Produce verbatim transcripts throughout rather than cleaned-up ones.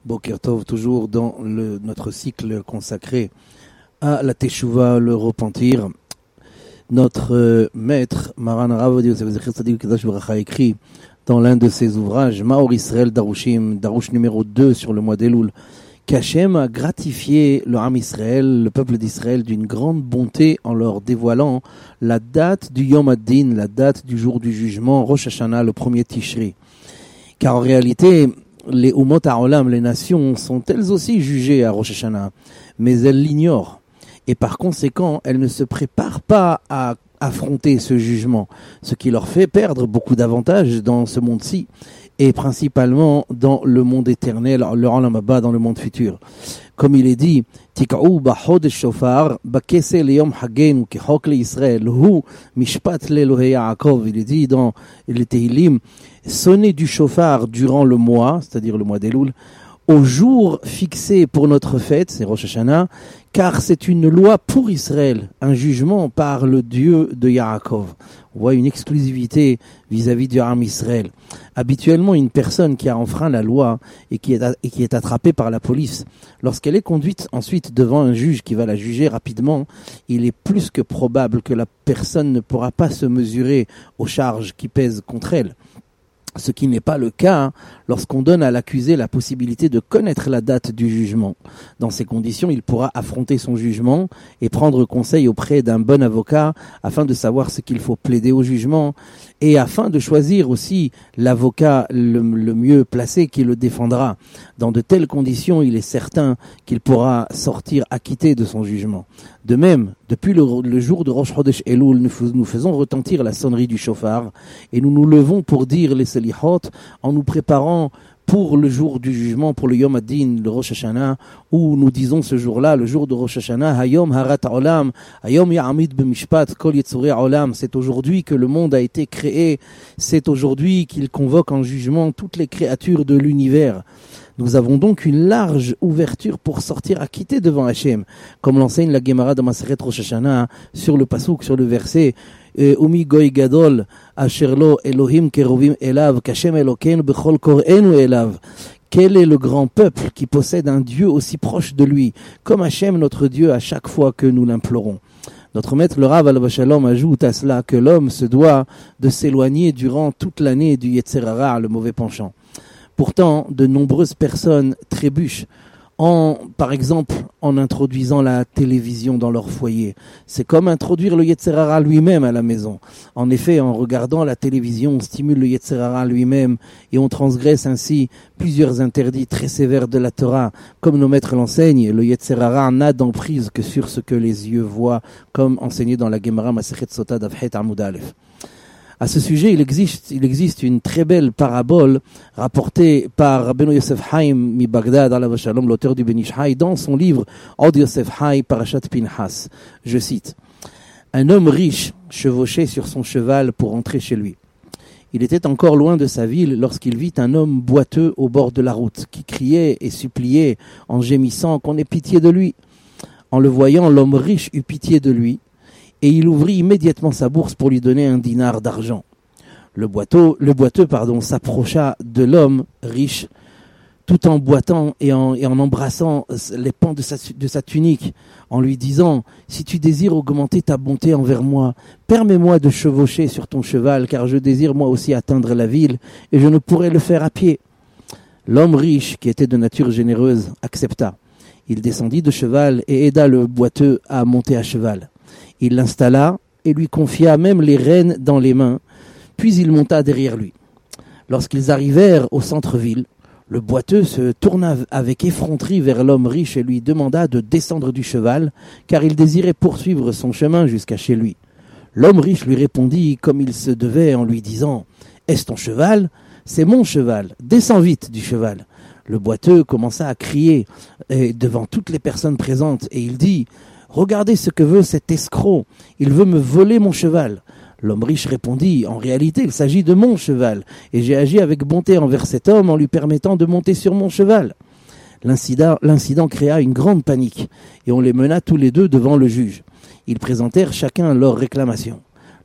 Boker Tov, toujours dans le, notre cycle consacré à la Teshuvah, le repentir. Notre euh, maître, Maran Rav a écrit dans l'un de ses ouvrages, Maor Israël Darushim, Darush numéro deux sur le mois d'Elul, qu'Hachem a gratifié le Ham Israël, le peuple d'Israël, d'une grande bonté en leur dévoilant la date du Yom Ad-Din, la date du jour du jugement, Rosh Hashanah, le premier Tishri. Car en réalité, les Umot HaOlam, les nations, sont elles aussi jugées à Rosh Hashanah, mais elles l'ignorent. Et par conséquent, elles ne se préparent pas à affronter ce jugement, ce qui leur fait perdre beaucoup d'avantages dans ce monde-ci, et principalement dans le monde éternel, le Olam Haba, dans le monde futur. Comme il est dit, Tik'u b'chodesh shofar, b'keseh leyom hagenu kechok leYisrael, hu mishpat leElohei Yaakov. Il est dit dans les Tehillim, sonnez du shofar durant le mois, c'est-à-dire le mois d'Elul, au jour fixé pour notre fête, c'est Rosh Hashanah, car c'est une loi pour Israël, un jugement par le Dieu de Yaakov. On voit une exclusivité vis-à-vis du Ham Israël. Habituellement, une personne qui a enfreint la loi et qui est, a, et qui est attrapée par la police, lorsqu'elle est conduite ensuite devant un juge qui va la juger rapidement, il est plus que probable que la personne ne pourra pas se mesurer aux charges qui pèsent contre elle. Ce qui n'est pas le cas lorsqu'on donne à l'accusé la possibilité de connaître la date du jugement. Dans ces conditions, il pourra affronter son jugement et prendre conseil auprès d'un bon avocat afin de savoir ce qu'il faut plaider au jugement et afin de choisir aussi l'avocat le, le mieux placé qui le défendra. Dans de telles conditions, il est certain qu'il pourra sortir acquitté de son jugement. De même, depuis le, le jour de Rosh Chodesh Elul, nous, nous faisons retentir la sonnerie du shofar et nous nous levons pour dire les selihot en nous préparant pour le jour du jugement, pour le Yom Ad-Din, le Rosh Hashanah, où nous disons ce jour-là, le jour de Rosh Hashanah, Hayom Harat Olam, Hayom Ya'amid B'Mishpat, Kol Yetzurei Olam. C'est aujourd'hui que le monde a été créé, c'est aujourd'hui qu'il convoque en jugement toutes les créatures de l'univers. Nous avons donc une large ouverture pour sortir acquittés devant Hachem, comme l'enseigne la Gemara de Maseret Rosh Hashanah sur le pasuk, sur le verset Umi goy gadol asherlo Elohim kerovim elav kashem eloken bechol korenu elav. Quel est le grand peuple qui possède un Dieu aussi proche de lui, comme Hachem notre Dieu à chaque fois que nous l'implorons. Notre maître le Rav Alav Shalom ajoute à cela que l'homme se doit de s'éloigner durant toute l'année du Yetzer Hara, le mauvais penchant. Pourtant, de nombreuses personnes trébuchent, en, par exemple, en introduisant la télévision dans leur foyer. C'est comme introduire le Yetzer Hara lui-même à la maison. En effet, en regardant la télévision, on stimule le Yetzer Hara lui-même et on transgresse ainsi plusieurs interdits très sévères de la Torah. Comme nos maîtres l'enseignent, le Yetzer Hara n'a d'emprise que sur ce que les yeux voient, comme enseigné dans la Gemara Masechet Sota Daf Het Amud Aleph. À ce sujet, il existe, il existe une très belle parabole rapportée par Rabbeinu Yosef Haim mi Bagdad, alav shalom, l'auteur du Ben Ish Hai, dans son livre Od Yosef Hai Parashat Pinhas. Je cite: un homme riche chevauchait sur son cheval pour rentrer chez lui. Il était encore loin de sa ville lorsqu'il vit un homme boiteux au bord de la route, qui criait et suppliait en gémissant qu'on ait pitié de lui. En le voyant, l'homme riche eut pitié de lui, et il ouvrit immédiatement sa bourse pour lui donner un dinar d'argent. Le boiteux, le boiteux pardon, s'approcha de l'homme riche, tout en boitant et en, et en embrassant les pans de sa, de sa tunique, en lui disant « Si tu désires augmenter ta bonté envers moi, permets-moi de chevaucher sur ton cheval, car je désire moi aussi atteindre la ville, et je ne pourrai le faire à pied. » L'homme riche, qui était de nature généreuse, accepta. Il descendit de cheval et aida le boiteux à monter à cheval. Il l'installa et lui confia même les rênes dans les mains, puis il monta derrière lui. Lorsqu'ils arrivèrent au centre-ville, le boiteux se tourna avec effronterie vers l'homme riche et lui demanda de descendre du cheval, car il désirait poursuivre son chemin jusqu'à chez lui. L'homme riche lui répondit comme il se devait en lui disant « Est-ce ton cheval ? C'est mon cheval, descends vite du cheval. » Le boiteux commença à crier devant toutes les personnes présentes et il dit « Regardez ce que veut cet escroc, il veut me voler mon cheval. » L'homme riche répondit, en réalité, il s'agit de mon cheval, et j'ai agi avec bonté envers cet homme en lui permettant de monter sur mon cheval. L'incident, l'incident créa une grande panique, et on les mena tous les deux devant le juge. Ils présentèrent chacun leur réclamation.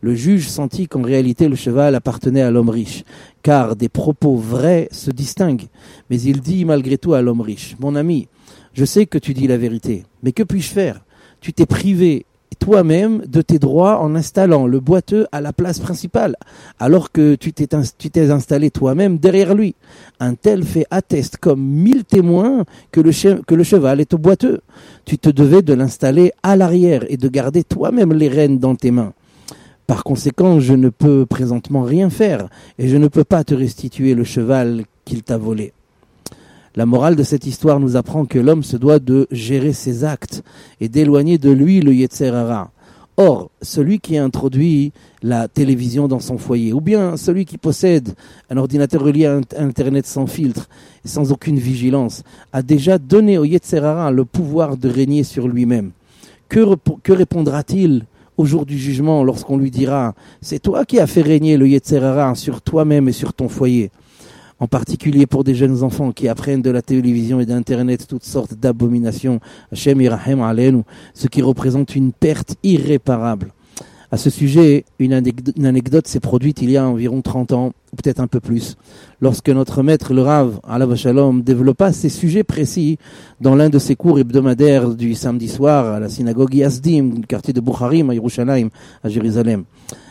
Le juge sentit qu'en réalité le cheval appartenait à l'homme riche, car des propos vrais se distinguent. Mais il dit malgré tout à l'homme riche, « Mon ami, je sais que tu dis la vérité, mais que puis-je faire ? Tu t'es privé toi-même de tes droits en installant le boiteux à la place principale, alors que tu t'es, tu t'es installé toi-même derrière lui. Un tel fait atteste comme mille témoins que le, che- que le cheval est au boiteux. Tu te devais de l'installer à l'arrière et de garder toi-même les rênes dans tes mains. Par conséquent, je ne peux présentement rien faire et je ne peux pas te restituer le cheval qu'il t'a volé. » La morale de cette histoire nous apprend que l'homme se doit de gérer ses actes et d'éloigner de lui le Yetzer Hara. Or, celui qui a introduit la télévision dans son foyer, ou bien celui qui possède un ordinateur relié à Internet sans filtre et sans aucune vigilance, a déjà donné au Yetzer Hara le pouvoir de régner sur lui-même. Que, rep- que répondra-t-il au jour du jugement lorsqu'on lui dira « C'est toi qui as fait régner le Yetzer Hara sur toi-même et sur ton foyer ?» En particulier pour des jeunes enfants qui apprennent de la télévision et d'Internet toutes sortes d'abominations, Hashem Yirahem Aleinu, ce qui représente une perte irréparable. À ce sujet, une anecdote, une anecdote s'est produite il y a environ trente ans, ou peut-être un peu plus, lorsque notre maître, le Rav, Alav Shalom, développa ces sujets précis dans l'un de ses cours hebdomadaires du samedi soir à la synagogue Yazdim, du quartier de Bukharim à Yerushalayim, à Jérusalem.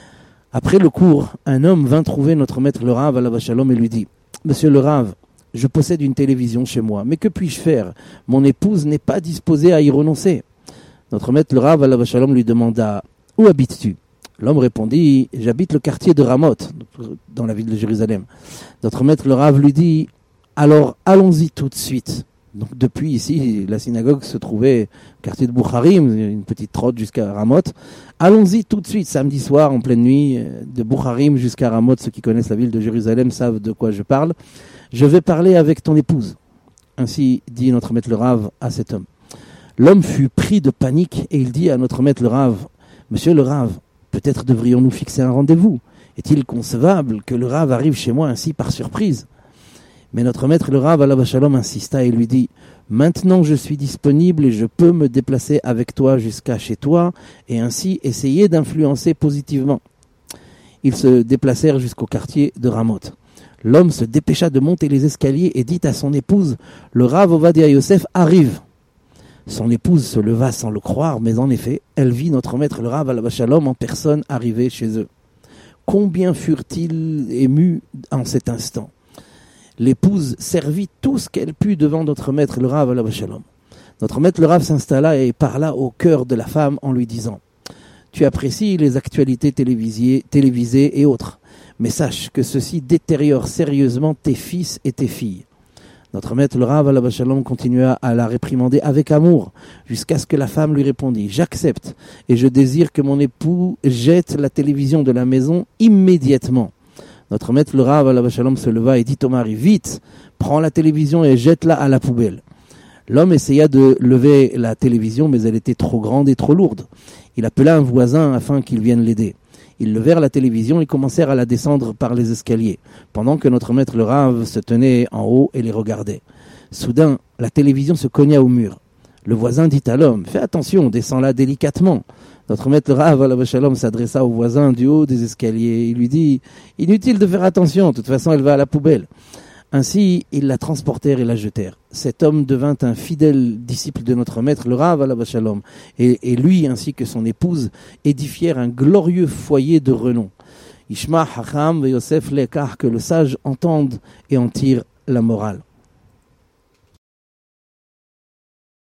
Après le cours, un homme vint trouver notre maître, le Rav, Alav Shalom, et lui dit: Monsieur le Rav, je possède une télévision chez moi, mais que puis-je faire ? Mon épouse n'est pas disposée à y renoncer. Notre maître, le Rav, Alav Shalom, lui demanda: Où habites-tu ? L'homme répondit: J'habite le quartier de Ramoth, dans la ville de Jérusalem. Notre maître, le Rav, lui dit: Alors, allons-y tout de suite. Donc, depuis ici, la synagogue se trouvait au quartier de Bukharim, une petite trotte jusqu'à Ramoth. Allons-y tout de suite, samedi soir, en pleine nuit, de Bukharim jusqu'à Ramoth. Ceux qui connaissent la ville de Jérusalem savent de quoi je parle. Je vais parler avec ton épouse. Ainsi dit notre maître le Rav à cet homme. L'homme fut pris de panique et il dit à notre maître le Rav: Monsieur le Rav, peut-être devrions-nous fixer un rendez-vous. Est-il concevable que le Rav arrive chez moi ainsi par surprise ? Mais notre maître le Rav Alav Shalom insista et lui dit: Maintenant je suis disponible et je peux me déplacer avec toi jusqu'à chez toi et ainsi essayer d'influencer positivement. Ils se déplacèrent jusqu'au quartier de Ramoth. L'homme se dépêcha de monter les escaliers et dit à son épouse: Le Rav Ovadia Yosef arrive. Son épouse se leva sans le croire, mais en effet, elle vit notre maître le Rav Alav Shalom en personne arriver chez eux. Combien furent-ils émus en cet instant ? L'épouse servit tout ce qu'elle put devant notre maître le Rav Alav Shalom. Notre maître le Rav s'installa et parla au cœur de la femme en lui disant: Tu apprécies les actualités télévisées, télévisées et autres, mais sache que ceci détériore sérieusement tes fils et tes filles. Notre maître le Rav Alav Shalom continua à la réprimander avec amour, jusqu'à ce que la femme lui répondit: J'accepte et je désire que mon époux jette la télévision de la maison immédiatement. Notre maître le Rav Alav Shalom se leva et dit au mari: Vite, prends la télévision et jette-la à la poubelle. L'homme essaya de lever la télévision, mais elle était trop grande et trop lourde. Il appela un voisin afin qu'il vienne l'aider. Ils levèrent la télévision et commencèrent à la descendre par les escaliers, pendant que notre maître le Rav se tenait en haut et les regardait. Soudain, la télévision se cogna au mur. Le voisin dit à l'homme: Fais attention, descends-la délicatement. Notre maître le Rav Alav Shalom s'adressa au voisin du haut des escaliers. Il lui dit: Inutile de faire attention, de toute façon elle va à la poubelle. Ainsi, ils la transportèrent et la jetèrent. Cet homme devint un fidèle disciple de notre maître le Rav Alav Shalom. Et, et lui, ainsi que son épouse, édifièrent un glorieux foyer de renom. Ishma Hacham ve Yosef Lekar, que le sage entende et en tire la morale.